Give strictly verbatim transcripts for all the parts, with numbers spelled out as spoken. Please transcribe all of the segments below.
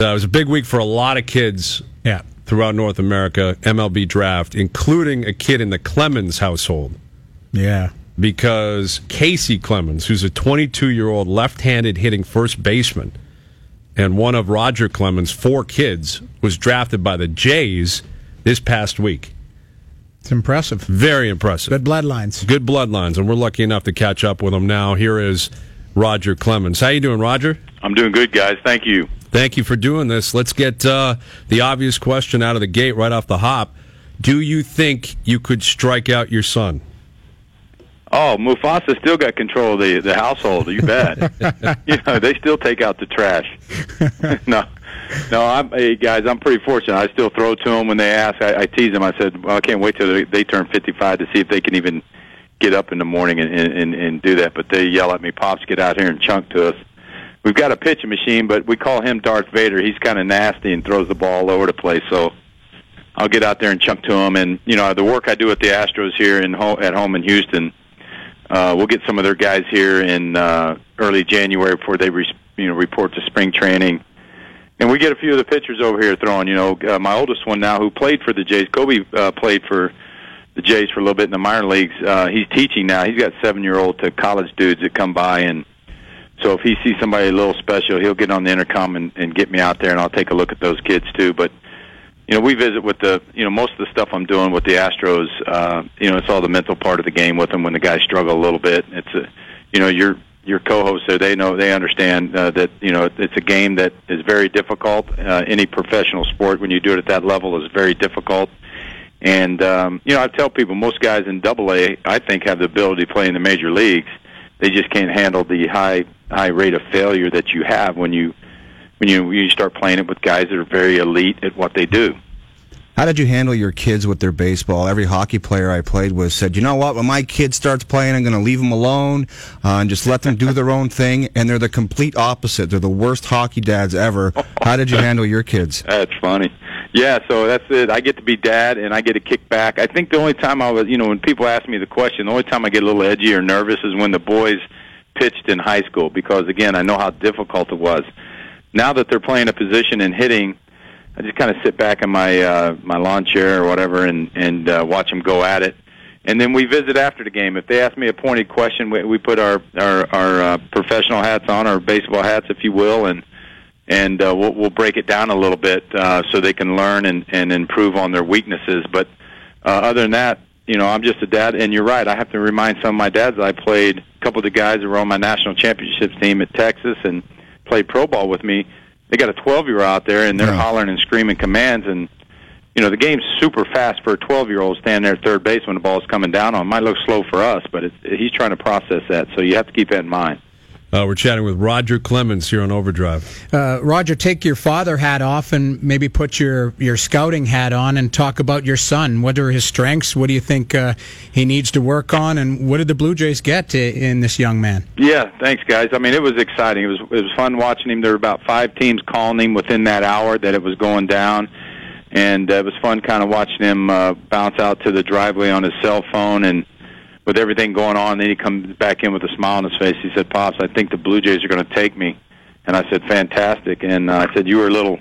Uh, it was a big week for a lot of kids Yeah. throughout North America, M L B draft, including a kid in the Clemens household. Yeah. Because Casey Clemens, who's a twenty-two-year-old left-handed hitting first baseman, and one of Roger Clemens' four kids, was drafted by the Jays this past week. It's impressive. Very impressive. Good bloodlines. Good bloodlines, and we're lucky enough to catch up with him now. Here is Roger Clemens. How you doing, Roger? I'm doing good, guys. Thank you. Thank you for doing this. Let's get uh, the obvious question out of the gate right off the hop. Do you think you could strike out your son? Oh, Mufasa still got control of the, the household. You bet. You know, they still take out the trash. no, no. I'm, hey, guys, I'm pretty fortunate. I still throw to them when they ask. I, I tease them. I said, well, I can't wait till they, they turn fifty-five to see if they can even get up in the morning and, and, and do that. But they yell at me, Pops, get out here and chunk to us. We've got a pitching machine, but we call him Darth Vader. He's kind of nasty and throws the ball all over the place. So I'll get out there and chunk to him. And, you know, the work I do with the Astros here in ho- at home in Houston, Uh, we'll get some of their guys here in uh, early January before they re- you know, report to spring training. And we get a few of the pitchers over here throwing. You know, uh, my oldest one now who played for the Jays, Kobe uh, played for the Jays for a little bit in the minor leagues. Uh, he's teaching now. He's got seven-year-old to college dudes that come by. And so if he sees somebody a little special, he'll get on the intercom and, and get me out there, and I'll take a look at those kids too. But you know, we visit with the, you know, most of the stuff I'm doing with the Astros, uh, you know, it's all the mental part of the game with them when the guys struggle a little bit. It's a, you know, your your co-hosts there, they know, they understand uh, that, you know, it's a game that is very difficult. Uh, any professional sport, when you do it at that level, is very difficult. And, um, you know, I tell people, most guys in Double A, I think, have the ability to play in the major leagues. They just can't handle the high high rate of failure that you have when you, when you when you start playing it with guys that are very elite at what they do. How did you handle your kids with their baseball? Every hockey player I played with said, you know what, when my kid starts playing, I'm going to leave them alone uh, and just let them do their own thing. And they're the complete opposite. They're the worst hockey dads ever. How did you handle your kids? That's funny. Yeah, so that's it. I get to be dad, and I get to kick back. I think the only time I was, you know, when people ask me the question, the only time I get a little edgy or nervous is when the boys pitched in high school because, again, I know how difficult it was. Now that they're playing a position and hitting, I just kind of sit back in my uh, my lawn chair or whatever and and uh, watch them go at it, and then we visit after the game. If they ask me a pointed question, we, we put our our, our uh, professional hats on, our baseball hats, if you will, and and uh, we'll, we'll break it down a little bit uh, so they can learn and, and improve on their weaknesses. But uh, other than that, you know, I'm just a dad, and you're right. I have to remind some of my dads I played. A couple of the guys that were on my national championships team at Texas and played pro ball with me. They got a twelve-year-old out there, and they're yeah. hollering and screaming commands. And, you know, the game's super fast for a twelve-year-old standing there at third base when the ball's coming down on him. Might look slow for us, but it's, he's trying to process that, so you have to keep that in mind. Uh, we're chatting with Roger Clemens here on Overdrive. Uh, Roger, take your father hat off and maybe put your, your scouting hat on and talk about your son. What are his strengths? What do you think uh, he needs to work on? And what did the Blue Jays get to, in this young man? Yeah, thanks, guys. I mean, it was exciting. It was it was fun watching him. There were about five teams calling him within that hour that it was going down. And uh, it was fun kind of watching him uh, bounce out to the driveway on his cell phone and with everything going on. Then he comes back in with a smile on his face. He said, Pops, I think the Blue Jays are going to take me. And I said, fantastic. And uh, I said, you were a little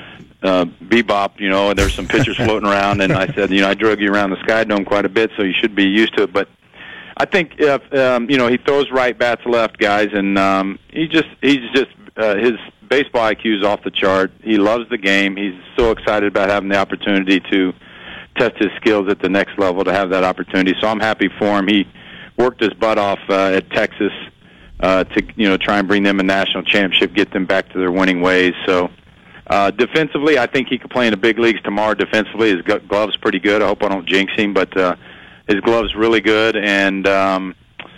uh, bebop, you know, and there's some pitchers floating around. And I said, you know, I drug you around the Sky Dome quite a bit, so you should be used to it. But I think, if, um, you know, he throws right, bats left, guys. And um, he just, he's just, uh, his baseball I Q is off the chart. He loves the game. He's so excited about having the opportunity to test his skills at the next level, to have that opportunity. So I'm happy for him. He worked his butt off uh, at Texas uh, to, you know, try and bring them a national championship, get them back to their winning ways. So uh, defensively, I think he could play in the big leagues tomorrow. Defensively, his glove's pretty good. I hope I don't jinx him, but uh, his glove's really good. And um,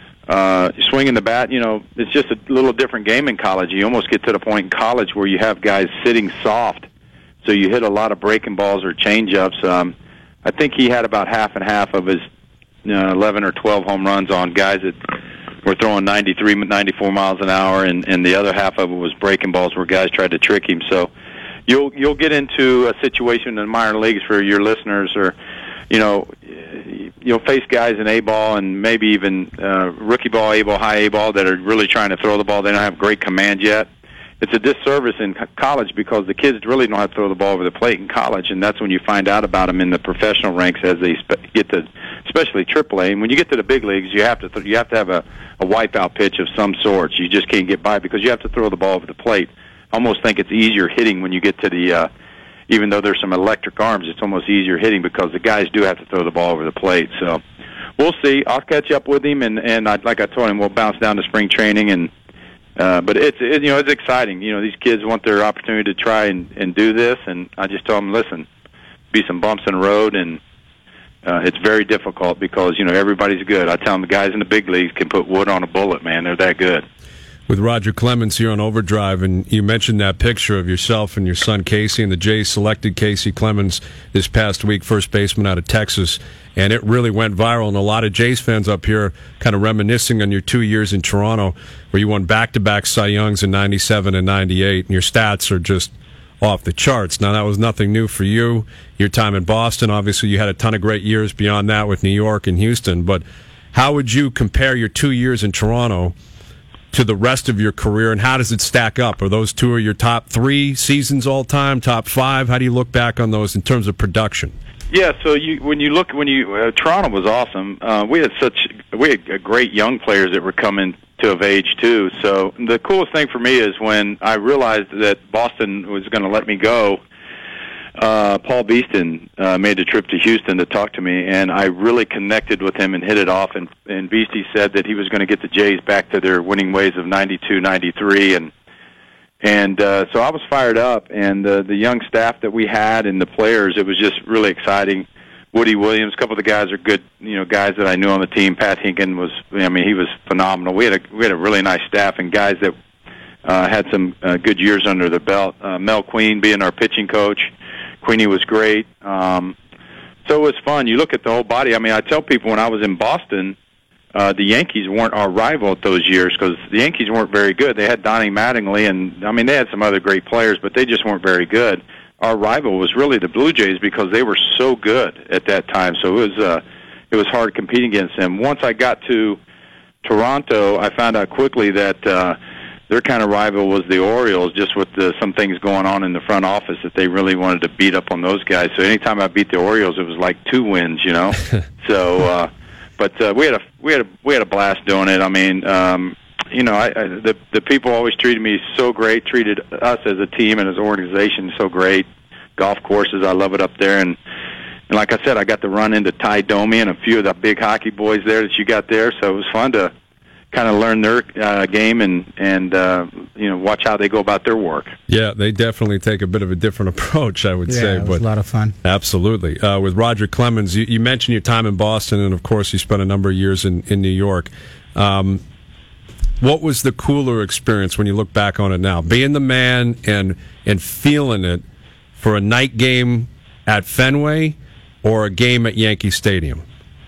uh, swinging the bat, you know, it's just a little different game in college. You almost get to the point in college where you have guys sitting soft, so you hit a lot of breaking balls or change-ups. Um, I think he had about half and half of his you know, eleven or twelve home runs on guys that were throwing ninety-three, ninety-four miles an hour, and, and the other half of it was breaking balls where guys tried to trick him. So you'll you'll get into a situation in the minor leagues for your listeners, or you know, you'll face guys in A ball and maybe even uh, rookie ball, A ball, high A ball that are really trying to throw the ball. They don't have great command yet, it's a disservice in co- college because the kids really don't have to throw the ball over the plate in college, and that's when you find out about them in the professional ranks as they spe- get to, especially triple A. And when you get to the big leagues, you have to th- you have to have a, a wipeout pitch of some sort. You just can't get by because you have to throw the ball over the plate. I almost think it's easier hitting when you get to the, uh, even though there's some electric arms, it's almost easier hitting because the guys do have to throw the ball over the plate. So we'll see. I'll catch up with him, and and I, like I told him, we'll bounce down to spring training and. Uh, but it's it, you know it's exciting. You know these kids want their opportunity to try and, and do this, and I just tell them, listen, be some bumps in the road, and uh, it's very difficult because you know everybody's good. I tell them the guys in the big leagues can put wood on a bullet, man. They're that good. With Roger Clemens here on Overdrive, and you mentioned that picture of yourself and your son Casey, and the Jays selected Casey Clemens this past week, first baseman out of Texas, and it really went viral, and a lot of Jays fans up here kind of reminiscing on your two years in Toronto where you won back-to-back Cy Youngs in ninety-seven and ninety-eight, and your stats are just off the charts. Now, that was nothing new for you. Your time in Boston, obviously you had a ton of great years beyond that with New York and Houston, but how would you compare your two years in Toronto to the rest of your career, and how does it stack up? Are those two of your top three seasons all time, top five? How do you look back on those in terms of production? Yeah, so you when you look when you uh, Toronto was awesome. Uh, we had such we had great young players that were coming to of age too. So the coolest thing for me is when I realized that Boston was going to let me go. Uh, Paul Beeston uh, made a trip to Houston to talk to me, and I really connected with him and hit it off. And, and Beastie said that he was going to get the Jays back to their winning ways of ninety-two, ninety-three, and and uh, so I was fired up. And uh, the young staff that we had and the players, it was just really exciting. Woody Williams, a couple of the guys are good, you know, guys that I knew on the team. Pat Hinkin was, I mean, he was phenomenal. We had a we had a really nice staff and guys that uh, had some uh, good years under their belt. Uh, Mel Queen being our pitching coach. Queenie was great. Um, so it was fun. You look at the whole body. I mean, I tell people when I was in Boston, uh, the Yankees weren't our rival at those years because the Yankees weren't very good. They had Donnie Mattingly, and, I mean, they had some other great players, but they just weren't very good. Our rival was really the Blue Jays because they were so good at that time. So it was, uh, it was hard competing against them. Once I got to Toronto, I found out quickly that uh, their kind of rival was the Orioles, just with the, some things going on in the front office that they really wanted to beat up on those guys. So anytime I beat the Orioles, it was like two wins, you know. so, uh, but uh, we had a we had a we had a blast doing it. I mean, um, you know, I, I, the the people always treated me so great, treated us as a team and as an organization so great. Golf courses, I love it up there, and and like I said, I got to run into Ty Domi and a few of the big hockey boys there that you got there. So it was fun to kind of learn their uh, game and and uh, you know watch how they go about their work. Yeah, they definitely take a bit of a different approach, I would yeah, say. it was but a lot of fun. Absolutely. Uh, with Roger Clemens, you, you mentioned your time in Boston, and of course you spent a number of years in, in New York. Um, what was the cooler experience when you look back on it now? Being the man and and feeling it for a night game at Fenway or a game at Yankee Stadium?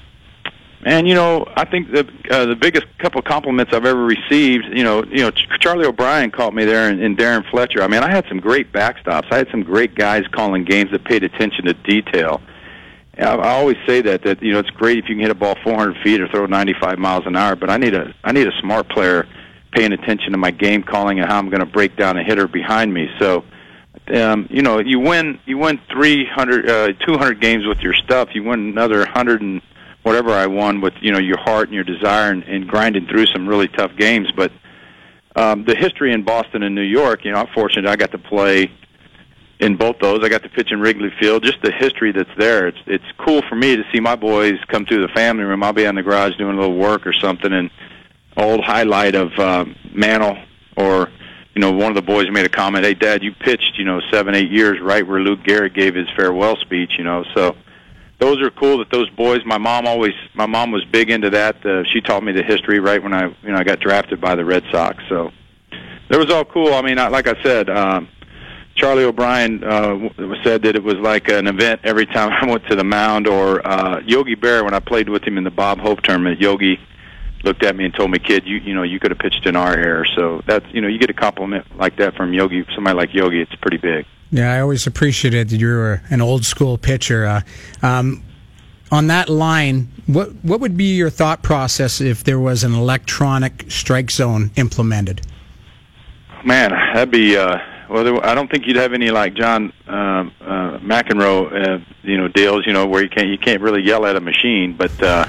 And you know, I think the uh, the biggest couple of compliments I've ever received, you know, you know, Charlie O'Brien caught me there, and, and Darren Fletcher. I mean, I had some great backstops. I had some great guys calling games that paid attention to detail. I, I always say that that you know it's great if you can hit a ball four hundred feet or throw ninety-five miles an hour, but I need a I need a smart player paying attention to my game calling and how I'm going to break down a hitter behind me. So, um, you know, you win you win three hundred, uh, two hundred games with your stuff. You win another one hundred and whatever I won with, you know, your heart and your desire and, and grinding through some really tough games. But um, the history in Boston and New York, you know, I'm fortunate I got to play in both those. I got to pitch in Wrigley Field. Just the history that's there. It's it's cool for me to see my boys come through the family room. I'll be in the garage doing a little work or something, and old highlight of uh, Mantle or, you know, one of the boys made a comment, hey, Dad, you pitched, you know, seven, eight years right where Luke Garrett gave his farewell speech, you know, so those are cool that those boys, my mom always, my mom was big into that. Uh, she taught me the history right when I, you know, I got drafted by the Red Sox. So it was all cool. I mean, I, like I said, um, Charlie O'Brien uh, said that it was like an event every time I went to the mound. Or uh, Yogi Berra, when I played with him in the Bob Hope tournament, Yogi looked at me and told me, kid, you you know, you could have pitched in our era. So that's, you know, you get a compliment like that from Yogi, somebody like Yogi, it's pretty big. Yeah, I always appreciated that you were an old school pitcher. Uh, um, on that line, what what would be your thought process if there was an electronic strike zone implemented? Man, that'd be. Uh, well, there, I don't think you'd have any like John uh, uh, McEnroe, uh, you know, deals. You know, where you can't you can't really yell at a machine. But uh,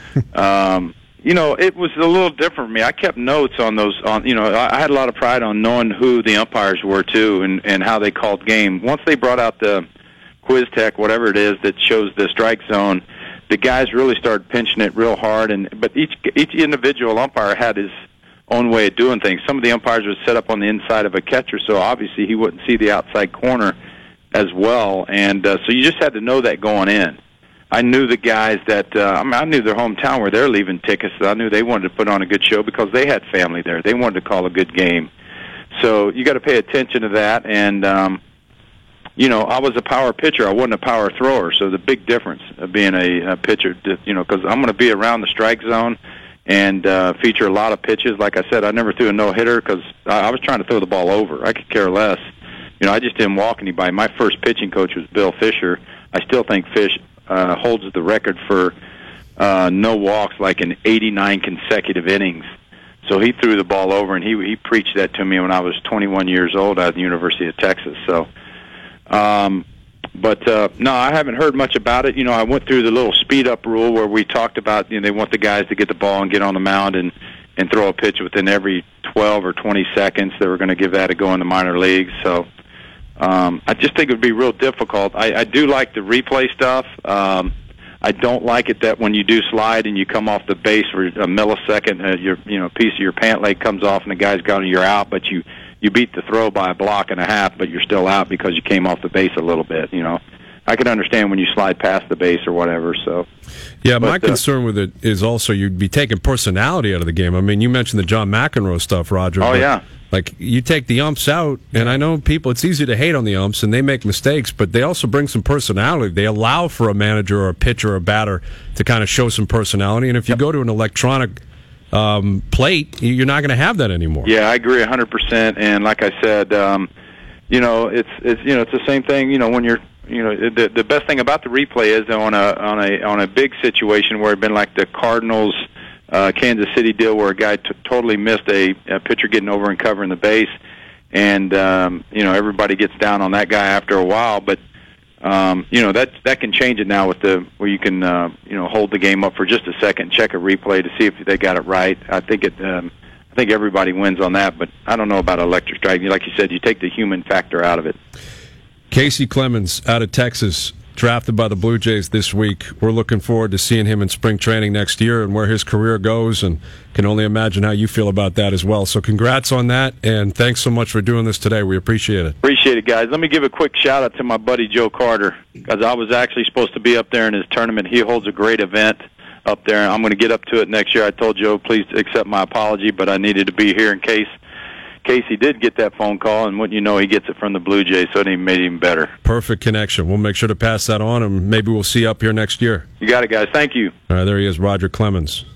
um, you know, it was a little different for me. I kept notes on those. On you know, I, I had a lot of pride on knowing who the umpires were too, and and how they called game. Once they brought out the Quiz Tech, whatever it is that shows the strike zone, the guys really started pinching it real hard. And but each each individual umpire had his own way of doing things. Some of the umpires would set up on the inside of a catcher, so obviously he wouldn't see the outside corner as well. And uh, so you just had to know that going in. I knew the guys that, uh, I mean, I knew their hometown where they're leaving tickets. So I knew they wanted to put on a good show because they had family there. They wanted to call a good game. So you got to pay attention to that. And, um, you know, I was a power pitcher. I wasn't a power thrower. So the big difference of being a, a pitcher, you know, because I'm going to be around the strike zone and uh, feature a lot of pitches. Like I said, I never threw a no-hitter because I, I was trying to throw the ball over. I could care less. You know, I just didn't walk anybody. My first pitching coach was Bill Fisher. I still think Fish uh, holds the record for uh, no walks like in eighty-nine consecutive innings. So he threw the ball over, and he he preached that to me when I was twenty-one years old at the University of Texas. So, um, But, uh, no, I haven't heard much about it. You know, I went through the little speed-up rule where we talked about, you know, they want the guys to get the ball and get on the mound and, and throw a pitch within every twelve or twenty seconds. They were going to give that a go in the minor leagues. So um, I just think it would be real difficult. I, I do like the replay stuff. Um, I don't like it that when you do slide and you come off the base for a millisecond, uh, your you know piece of your pant leg comes off and the guy's gone and you're out, but you – you beat the throw by a block and a half, but you're still out because you came off the base a little bit, you know. I can understand when you slide past the base or whatever, so. Yeah, my but, uh, concern with it is also you'd be taking personality out of the game. I mean, you mentioned the John McEnroe stuff, Roger. Oh, yeah. Like, you take the umps out, and I know people, it's easy to hate on the umps, and they make mistakes, but they also bring some personality. They allow for a manager or a pitcher or a batter to kind of show some personality, and if you yep. go to an electronic Um, plate, you're not going to have that anymore. Yeah, I agree one hundred percent. And like I said, um, you know, it's it's you know it's the same thing. You know, when you're you know the the best thing about the replay is on a on a on a big situation where it'd been like the Cardinals, uh, Kansas City deal where a guy t- totally missed a, a pitcher getting over and covering the base, and um, you know everybody gets down on that guy after a while, but. Um, you know that that can change it now with the where you can uh, you know hold the game up for just a second, check a replay to see if they got it right. I think it. Um, I think everybody wins on that, but I don't know about electric strike. Like you said, you take the human factor out of it. Casey Clemens out of Texas, drafted by the Blue Jays this week. We're looking forward to seeing him in spring training next year and where his career goes, and can only imagine how you feel about that as well. So congrats on that, and thanks so much for doing this today. We appreciate it. Appreciate it, guys. Let me give a quick shout-out to my buddy Joe Carter, because I was actually supposed to be up there in his tournament. He holds a great event up there. I'm going to get up to it next year. I told Joe, please accept my apology, but I needed to be here in case Casey did get that phone call, and wouldn't you know, he gets it from the Blue Jays, so it even made it even better. Perfect connection. We'll make sure to pass that on, and maybe we'll see you up here next year. You got it, guys. Thank you. All right, there he is, Roger Clemens.